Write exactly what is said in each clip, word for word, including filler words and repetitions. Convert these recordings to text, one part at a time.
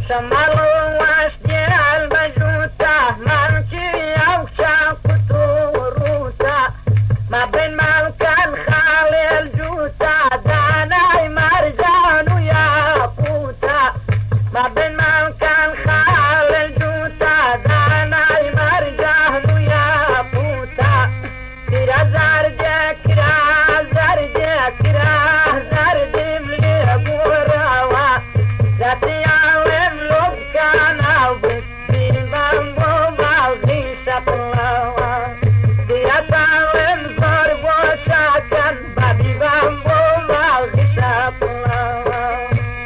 شمال واشتي البجوتة مالكي أو شاكتوروتا ما بين مالك الخالي الجوتة داناي مرجان وياقوتا ما بين مالك الخالي الجوتة داناي مرجان وياقوتا كرا زرجة كرا زرجة كرا زرجة ملي بوراوا ذاتي عالم لو كان أبو بين بامبو بالغي شقلاوا كرا تعلم ضربو شاكن بابي بامبو بالغي شقلاوا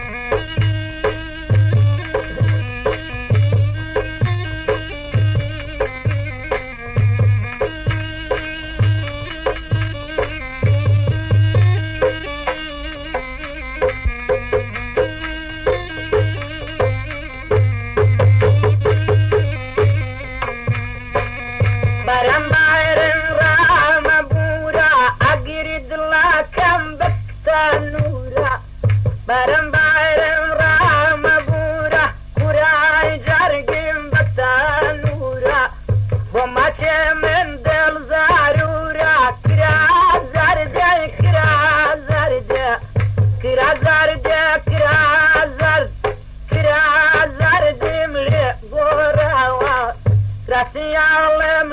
برم بايرن رام بورا اگرد لكم بكتنورا برم بايرن رام بورا كراي جرگم بكتنورا وما من دل زارورا كرا زرده كرا زرده كرا زرده كرا زرد كرا زرده ملي غورا راسي عالم